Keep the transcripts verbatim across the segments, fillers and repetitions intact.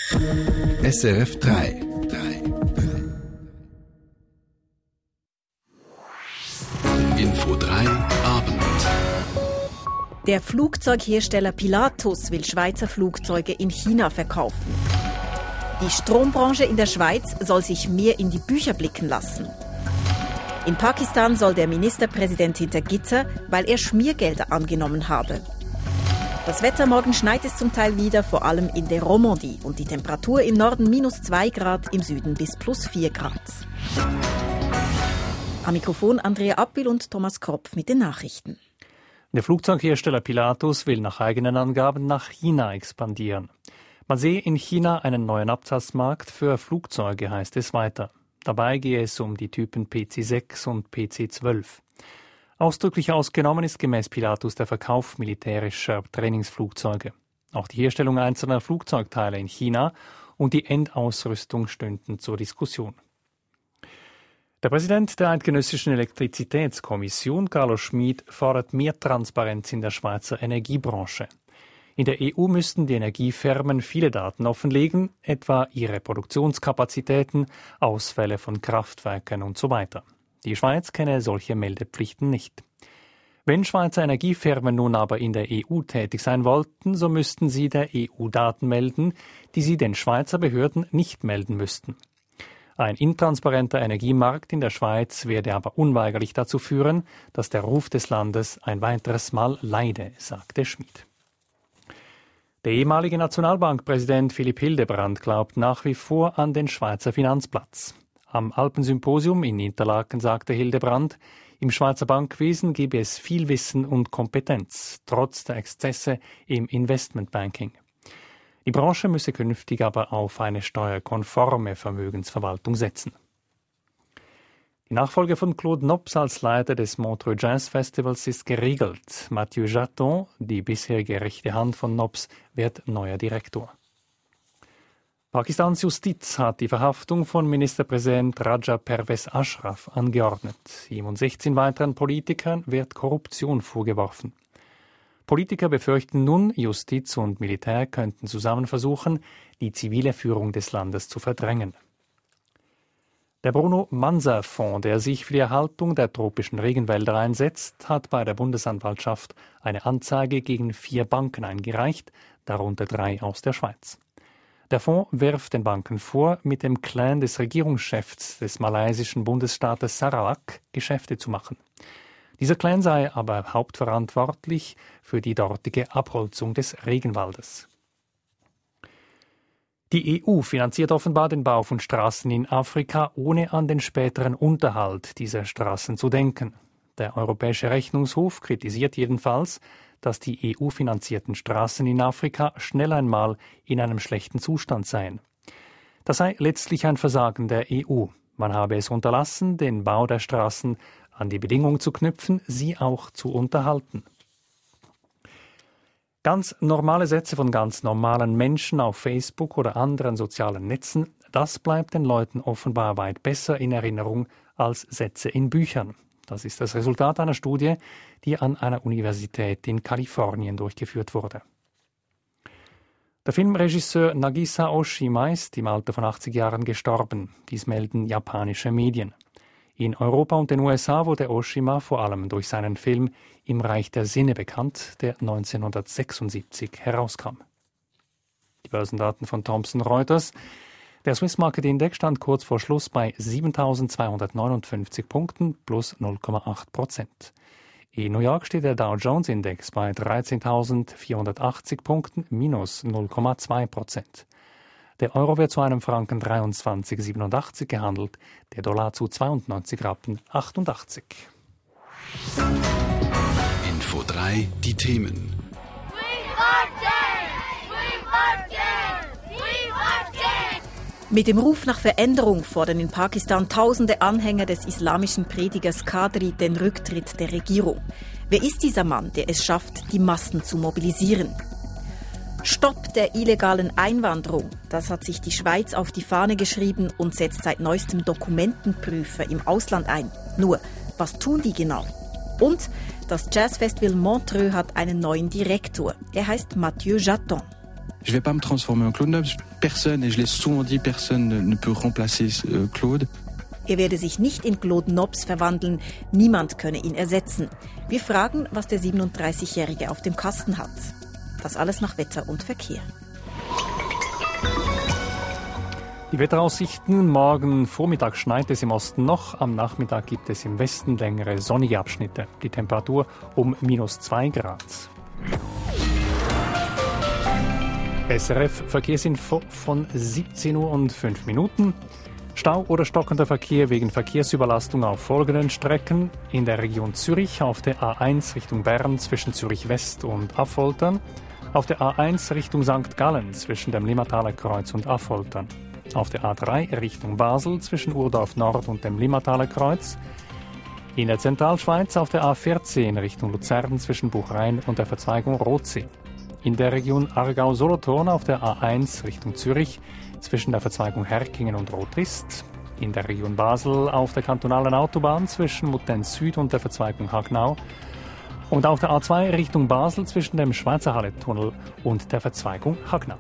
S R F drei. Info drei Abend. Der Flugzeughersteller Pilatus will Schweizer Flugzeuge in China verkaufen. Die Strombranche in der Schweiz soll sich mehr in die Bücher blicken lassen. In Pakistan soll der Ministerpräsident hinter Gitter, weil er Schmiergelder angenommen habe. Das Wetter: morgen schneit es zum Teil wieder, vor allem in der Romandie. Und die Temperatur im Norden minus zwei Grad, im Süden bis plus vier Grad. Am Mikrofon Andrea Appel und Thomas Kropf mit den Nachrichten. Der Flugzeughersteller Pilatus will nach eigenen Angaben nach China expandieren. Man sehe in China einen neuen Absatzmarkt für Flugzeuge, heißt es weiter. Dabei gehe es um die Typen P C sechs und P C zwölf. Ausdrücklich ausgenommen ist gemäß Pilatus der Verkauf militärischer Trainingsflugzeuge. Auch die Herstellung einzelner Flugzeugteile in China und die Endausrüstung stünden zur Diskussion. Der Präsident der Eidgenössischen Elektrizitätskommission, Carlos Schmid, fordert mehr Transparenz in der Schweizer Energiebranche. In der E U müssten die Energiefirmen viele Daten offenlegen, etwa ihre Produktionskapazitäten, Ausfälle von Kraftwerken und so weiter. Die Schweiz kenne solche Meldepflichten nicht. Wenn Schweizer Energiefirmen nun aber in der E U tätig sein wollten, so müssten sie der E U Daten melden, die sie den Schweizer Behörden nicht melden müssten. Ein intransparenter Energiemarkt in der Schweiz werde aber unweigerlich dazu führen, dass der Ruf des Landes ein weiteres Mal leide, sagte Schmid. Der ehemalige Nationalbankpräsident Philipp Hildebrand glaubt nach wie vor an den Schweizer Finanzplatz. Am Alpensymposium in Interlaken sagte Hildebrand, im Schweizer Bankwesen gebe es viel Wissen und Kompetenz, trotz der Exzesse im Investmentbanking. Die Branche müsse künftig aber auf eine steuerkonforme Vermögensverwaltung setzen. Die Nachfolge von Claude Nobs als Leiter des Montreux Jazz Festivals ist geregelt. Mathieu Jaton, die bisherige rechte Hand von Nobs, wird neuer Direktor. Pakistans Justiz hat die Verhaftung von Ministerpräsident Raja Pervez Ashraf angeordnet. Ihm und sechzehn weiteren Politikern wird Korruption vorgeworfen. Politiker befürchten nun, Justiz und Militär könnten zusammen versuchen, die zivile Führung des Landes zu verdrängen. Der Bruno-Manser-Fonds, der sich für die Erhaltung der tropischen Regenwälder einsetzt, hat bei der Bundesanwaltschaft eine Anzeige gegen vier Banken eingereicht, darunter drei aus der Schweiz. Der Fonds wirft den Banken vor, mit dem Clan des Regierungschefs des malaysischen Bundesstaates Sarawak Geschäfte zu machen. Dieser Clan sei aber hauptverantwortlich für die dortige Abholzung des Regenwaldes. Die E U finanziert offenbar den Bau von Straßen in Afrika, ohne an den späteren Unterhalt dieser Straßen zu denken. Der Europäische Rechnungshof kritisiert jedenfalls, dass die E U-finanzierten Straßen in Afrika schnell einmal in einem schlechten Zustand seien. Das sei letztlich ein Versagen der E U. Man habe es unterlassen, den Bau der Straßen an die Bedingung zu knüpfen, sie auch zu unterhalten. Ganz normale Sätze von ganz normalen Menschen auf Facebook oder anderen sozialen Netzen, das bleibt den Leuten offenbar weit besser in Erinnerung als Sätze in Büchern. Das ist das Resultat einer Studie, die an einer Universität in Kalifornien durchgeführt wurde. Der Filmregisseur Nagisa Oshima ist im Alter von achtzig Jahren gestorben. Dies melden japanische Medien. In Europa und den U S A wurde Oshima vor allem durch seinen Film Im Reich der Sinne bekannt, der neunzehnhundertsechsundsiebzig herauskam. Die Börsendaten von Thomson Reuters. Der Swiss Market Index stand kurz vor Schluss bei siebentausendzweihundertneunundfünfzig Punkten plus null Komma acht Prozent. In New York steht der Dow Jones Index bei dreizehntausendvierhundertachtzig Punkten minus null Komma zwei Prozent. Der Euro wird zu einem Franken dreiundzwanzig Komma siebenundachtzig gehandelt, der Dollar zu zweiundneunzig Rappen achtundachtzig. Info drei, die Themen. Mit dem Ruf nach Veränderung fordern in Pakistan tausende Anhänger des islamischen Predigers Qadri den Rücktritt der Regierung. Wer ist dieser Mann, der es schafft, die Massen zu mobilisieren? Stopp der illegalen Einwanderung. Das hat sich die Schweiz auf die Fahne geschrieben und setzt seit neuestem Dokumentenprüfer im Ausland ein. Nur, was tun die genau? Und das Jazzfestival Montreux hat einen neuen Direktor. Er heißt Mathieu Jaton. Je vais pas me transformer en Claude Nobs. Personne, et je l'ai souvent dit, personne ne, ne peut remplacer euh, Claude. Er werde sich nicht in Claude Nobs verwandeln, niemand könne ihn ersetzen. Wir fragen, was der siebenunddreißigjährige auf dem Kasten hat. Das alles nach Wetter und Verkehr. Die Wetteraussichten: Morgen Vormittag schneit es im Osten noch, am Nachmittag gibt es im Westen längere sonnige Abschnitte. Die Temperatur um minus zwei Grad. S R F Verkehrsinfo von siebzehn Uhr und fünf Minuten. Stau oder stockender Verkehr wegen Verkehrsüberlastung auf folgenden Strecken: in der Region Zürich auf der A eins Richtung Bern zwischen Zürich West und Affoltern, auf der A eins Richtung Sankt Gallen zwischen dem Limmataler Kreuz und Affoltern, auf der A drei Richtung Basel zwischen Urdorf Nord und dem Limmataler Kreuz, in der Zentralschweiz auf der A vierzehn Richtung Luzern zwischen Buchrein und der Verzweigung Rotsee, in der Region Aargau-Solothurn auf der A eins Richtung Zürich zwischen der Verzweigung Herkingen und Rotrist, in der Region Basel auf der kantonalen Autobahn zwischen Muttenz Süd und der Verzweigung Hagnau und auf der A zwei Richtung Basel zwischen dem Schweizerhalle-Tunnel und der Verzweigung Hagnau.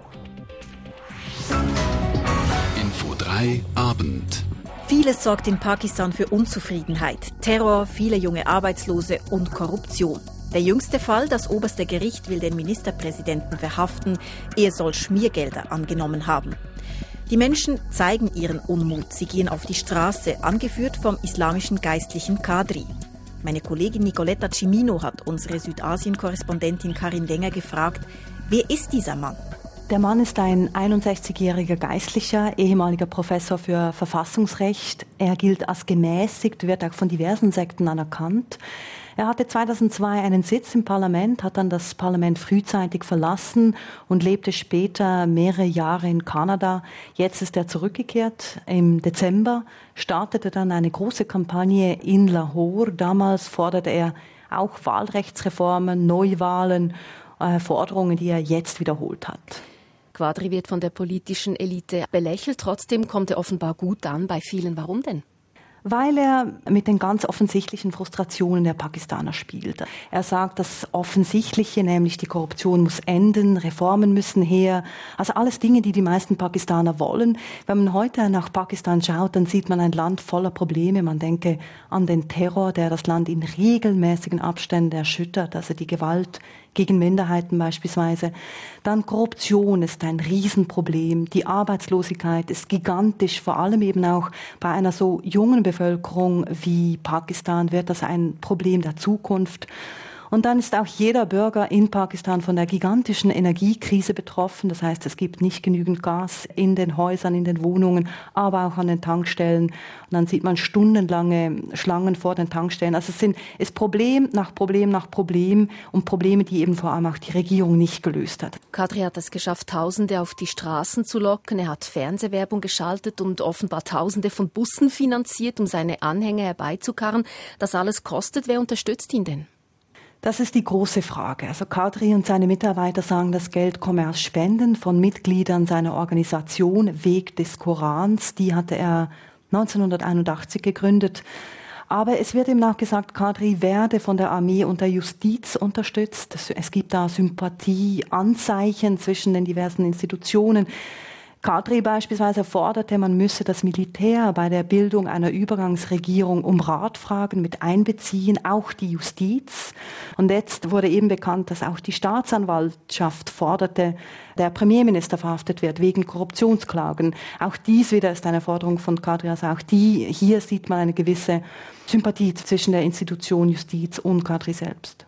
Info drei Abend. Vieles sorgt in Pakistan für Unzufriedenheit. Terror, viele junge Arbeitslose und Korruption. Der jüngste Fall: das oberste Gericht will den Ministerpräsidenten verhaften. Er soll Schmiergelder angenommen haben. Die Menschen zeigen ihren Unmut. Sie gehen auf die Straße, angeführt vom islamischen Geistlichen Qadri. Meine Kollegin Nicoletta Cimino hat unsere Südasien-Korrespondentin Karin Wenger gefragt, wer ist dieser Mann? Der Mann ist ein einundsechzigjähriger Geistlicher, ehemaliger Professor für Verfassungsrecht. Er gilt als gemäßigt, wird auch von diversen Sekten anerkannt. Er hatte zweitausendzwei einen Sitz im Parlament, hat dann das Parlament frühzeitig verlassen und lebte später mehrere Jahre in Kanada. Jetzt ist er zurückgekehrt. Im Dezember startete dann eine große Kampagne in Lahore. Damals forderte er auch Wahlrechtsreformen, Neuwahlen, äh, Forderungen, die er jetzt wiederholt hat. Qadri wird von der politischen Elite belächelt. Trotzdem kommt er offenbar gut an bei vielen. Warum denn? Weil er mit den ganz offensichtlichen Frustrationen der Pakistaner spielt. Er sagt, das Offensichtliche, nämlich die Korruption muss enden, Reformen müssen her. Also alles Dinge, die die meisten Pakistaner wollen. Wenn man heute nach Pakistan schaut, dann sieht man ein Land voller Probleme. Man denke an den Terror, der das Land in regelmäßigen Abständen erschüttert, also die Gewalt gegen Minderheiten beispielsweise. Dann Korruption ist ein Riesenproblem. Die Arbeitslosigkeit ist gigantisch, vor allem eben auch bei einer so jungen Bevölkerung wie Pakistan wird das ein Problem der Zukunft. Und dann ist auch jeder Bürger in Pakistan von der gigantischen Energiekrise betroffen. Das heißt, es gibt nicht genügend Gas in den Häusern, in den Wohnungen, aber auch an den Tankstellen. Und dann sieht man stundenlange Schlangen vor den Tankstellen. Also es sind, ist Problem nach Problem nach Problem und Probleme, die eben vor allem auch die Regierung nicht gelöst hat. Qadri hat es geschafft, Tausende auf die Straßen zu locken. Er hat Fernsehwerbung geschaltet und offenbar Tausende von Bussen finanziert, um seine Anhänger herbeizukarren. Das alles kostet. Wer unterstützt ihn denn? Das ist die große Frage. Also Qadri und seine Mitarbeiter sagen, das Geld komme aus Spenden von Mitgliedern seiner Organisation Weg des Korans. Die hatte er neunzehnhunderteinundachtzig gegründet. Aber es wird ihm auch gesagt, Qadri werde von der Armee und der Justiz unterstützt. Es gibt da Sympathieanzeichen zwischen den diversen Institutionen. Qadri beispielsweise forderte, man müsse das Militär bei der Bildung einer Übergangsregierung um Rat fragen, mit einbeziehen, auch die Justiz. Und jetzt wurde eben bekannt, dass auch die Staatsanwaltschaft forderte, der Premierminister verhaftet wird wegen Korruptionsklagen. Auch dies wieder ist eine Forderung von Qadri. Also auch die, hier sieht man eine gewisse Sympathie zwischen der Institution Justiz und Qadri selbst.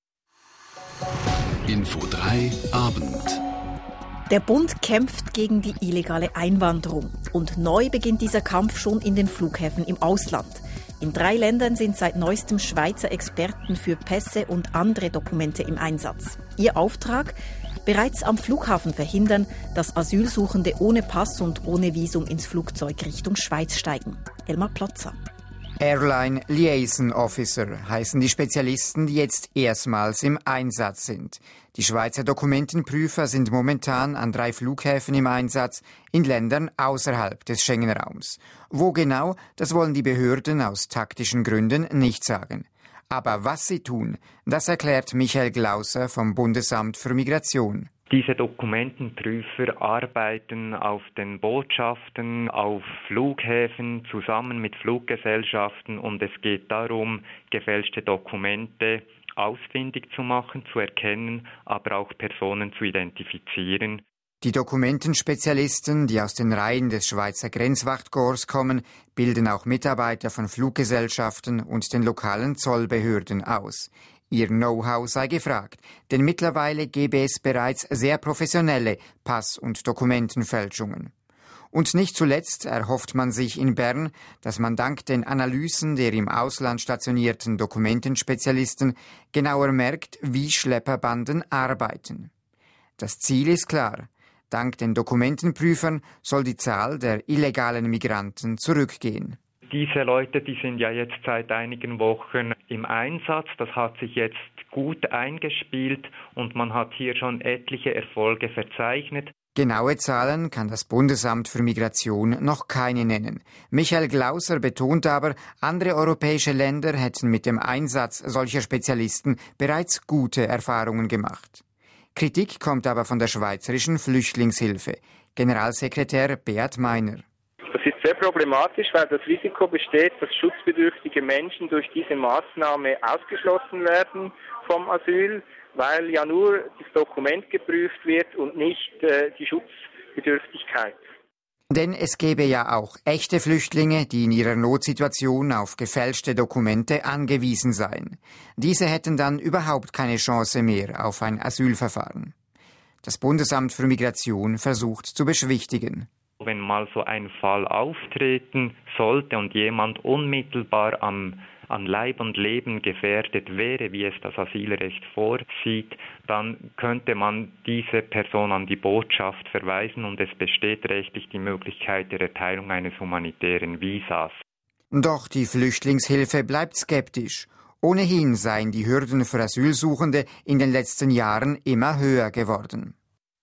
Info drei Abend. Der Bund kämpft gegen die illegale Einwanderung. Und neu beginnt dieser Kampf schon in den Flughäfen im Ausland. In drei Ländern sind seit neuestem Schweizer Experten für Pässe und andere Dokumente im Einsatz. Ihr Auftrag? Bereits am Flughafen verhindern, dass Asylsuchende ohne Pass und ohne Visum ins Flugzeug Richtung Schweiz steigen. Elmar Plotzer. Airline Liaison Officer heißen die Spezialisten, die jetzt erstmals im Einsatz sind. Die Schweizer Dokumentenprüfer sind momentan an drei Flughäfen im Einsatz in Ländern außerhalb des Schengen-Raums. Wo genau, das wollen die Behörden aus taktischen Gründen nicht sagen. Aber was sie tun, das erklärt Michael Glauser vom Bundesamt für Migration. Diese Dokumentenprüfer arbeiten auf den Botschaften, auf Flughäfen zusammen mit Fluggesellschaften und es geht darum, gefälschte Dokumente ausfindig zu machen, zu erkennen, aber auch Personen zu identifizieren. Die Dokumentenspezialisten, die aus den Reihen des Schweizer Grenzwachtkorps kommen, bilden auch Mitarbeiter von Fluggesellschaften und den lokalen Zollbehörden aus. Ihr Know-how sei gefragt, denn mittlerweile gebe es bereits sehr professionelle Pass- und Dokumentenfälschungen. Und nicht zuletzt erhofft man sich in Bern, dass man dank den Analysen der im Ausland stationierten Dokumentenspezialisten genauer merkt, wie Schlepperbanden arbeiten. Das Ziel ist klar. Dank den Dokumentenprüfern soll die Zahl der illegalen Migranten zurückgehen. Diese Leute, die sind ja jetzt seit einigen Wochen im Einsatz. Das hat sich jetzt gut eingespielt und man hat hier schon etliche Erfolge verzeichnet. Genaue Zahlen kann das Bundesamt für Migration noch keine nennen. Michael Glauser betont aber, andere europäische Länder hätten mit dem Einsatz solcher Spezialisten bereits gute Erfahrungen gemacht. Kritik kommt aber von der Schweizerischen Flüchtlingshilfe. Generalsekretär Beat Meiner. Das ist sehr problematisch, weil das Risiko besteht, dass schutzbedürftige Menschen durch diese Maßnahme ausgeschlossen werden vom Asyl, weil ja nur das Dokument geprüft wird und nicht äh, die Schutzbedürftigkeit. Denn es gäbe ja auch echte Flüchtlinge, die in ihrer Notsituation auf gefälschte Dokumente angewiesen seien. Diese hätten dann überhaupt keine Chance mehr auf ein Asylverfahren. Das Bundesamt für Migration versucht zu beschwichtigen. Wenn mal so ein Fall auftreten sollte und jemand unmittelbar am, an Leib und Leben gefährdet wäre, wie es das Asylrecht vorsieht, dann könnte man diese Person an die Botschaft verweisen und es besteht rechtlich die Möglichkeit der Erteilung eines humanitären Visas. Doch die Flüchtlingshilfe bleibt skeptisch. Ohnehin seien die Hürden für Asylsuchende in den letzten Jahren immer höher geworden.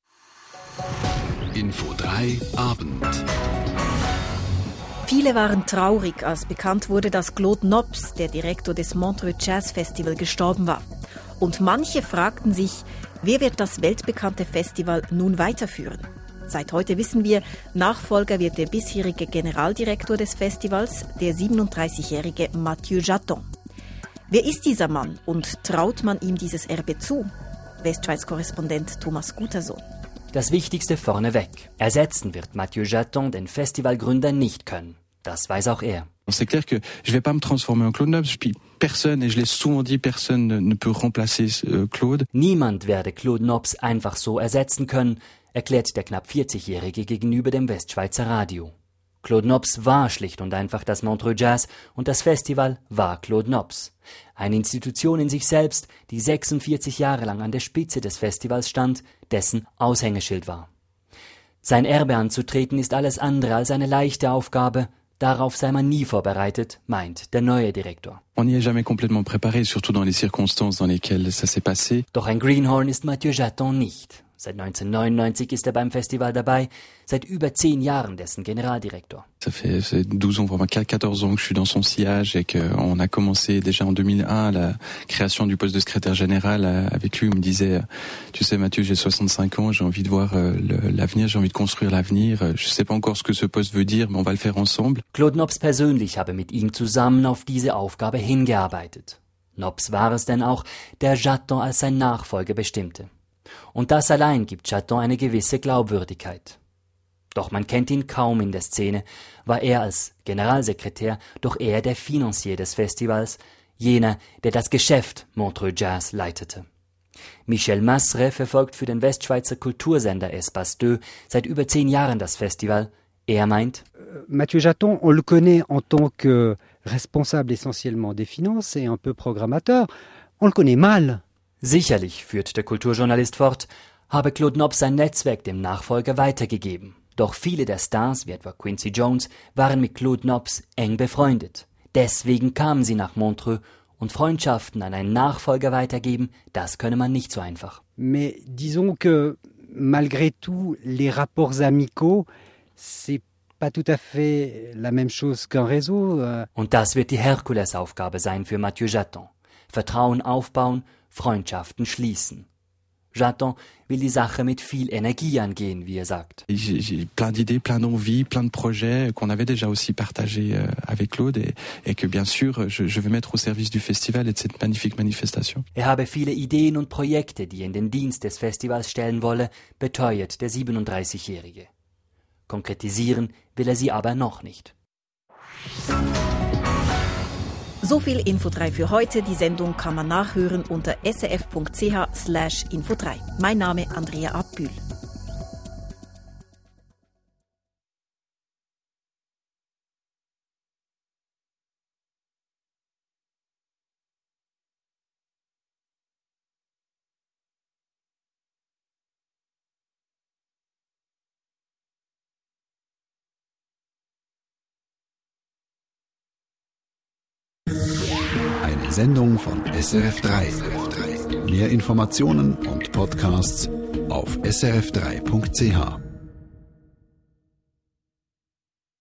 Info drei Abend. Viele waren traurig, als bekannt wurde, dass Claude Nobs, der Direktor des Montreux Jazz Festival, gestorben war. Und manche fragten sich, wer wird das weltbekannte Festival nun weiterführen? Seit heute wissen wir, Nachfolger wird der bisherige Generaldirektor des Festivals, der siebenunddreißigjährige Mathieu Jaton. Wer ist dieser Mann und traut man ihm dieses Erbe zu? Westschweiz-Korrespondent Thomas Gutersohn. Das Wichtigste vorneweg. Ersetzen wird Mathieu Jaton den Festivalgründer nicht können. Das weiß auch er. C'est clair que je vais pas me transformer en Claude Nobs, puis personne, et je l'ai souvent dit, personne ne, ne peut remplacer euh, Claude. Niemand werde Claude Nobs einfach so ersetzen können, erklärt der knapp vierzigjährige gegenüber dem Westschweizer Radio. Claude Nobs war schlicht und einfach das Montreux Jazz und das Festival war Claude Nobs. Eine Institution in sich selbst, die sechsundvierzig Jahre lang an der Spitze des Festivals stand, dessen Aushängeschild war. Sein Erbe anzutreten ist alles andere als eine leichte Aufgabe. Darauf sei man nie vorbereitet, meint der neue Direktor. On n'y est jamais complètement préparé, surtout dans les circonstances dans lesquelles ça s'est passé. Doch ein Greenhorn ist Mathieu Jaton nicht. Seit neunzehnhundertneunundneunzig ist er beim Festival dabei, seit über zehn Jahren dessen Generaldirektor. Ça fait c'est douze ans, vraiment quatorze ans que je suis dans son sillage et qu'on a commencé déjà en deux mille un la création du poste de secrétaire général avec lui. On me disait, tu sais Mathieu, j'ai soixante-cinq ans, j'ai envie de voir l'avenir, j'ai envie de construire l'avenir. Je sais pas encore ce que ce poste veut dire, mais on va le faire ensemble. Claude Nobs persönlich habe mit ihm zusammen auf diese Aufgabe hingearbeitet. Nobs war es denn auch, der Jaton als sein Nachfolger bestimmte. Und das allein gibt Jaton eine gewisse Glaubwürdigkeit. Doch man kennt ihn kaum in der Szene, war er als Generalsekretär doch eher der Financier des Festivals, jener, der das Geschäft Montreux Jazz leitete. Michel Masre verfolgt für den Westschweizer Kultursender Espace deux seit über zehn Jahren das Festival. Er meint, Mathieu Jaton, on le connaît en tant que responsable essentiellement des finances et un peu programmateur. On le connaît mal. Sicherlich, führt der Kulturjournalist fort, habe Claude Nobs sein Netzwerk dem Nachfolger weitergegeben. Doch viele der Stars, wie etwa Quincy Jones, waren mit Claude Nobs eng befreundet. Deswegen kamen sie nach Montreux und Freundschaften an einen Nachfolger weitergeben, das könne man nicht so einfach. Mais disons que malgré tout les rapports amicaux, c'est pas tout à fait la même chose qu'un réseau. Und das wird die Herkulesaufgabe sein für Mathieu Jaton. Vertrauen aufbauen, Freundschaften schließen. Jaton will die Sache mit viel Energie angehen, wie er sagt. J'ai, j'ai plein d'idées, plein d'envies, plein de projets qu'on avait déjà aussi partagés euh, avec Claude et, et que bien sûr je, je vais mettre au service du festival et de cette magnifique manifestation. Er habe viele Ideen und Projekte, die er in den Dienst des Festivals stellen wolle, beteuert der siebenunddreißigjährige. Konkretisieren will er sie aber noch nicht. So viel Info drei für heute. Die Sendung kann man nachhören unter srf.ch slash info drei. Mein Name Andrea Abbühl. Eine Sendung von S R F drei. Mehr Informationen und Podcasts auf s r f drei punkt c h.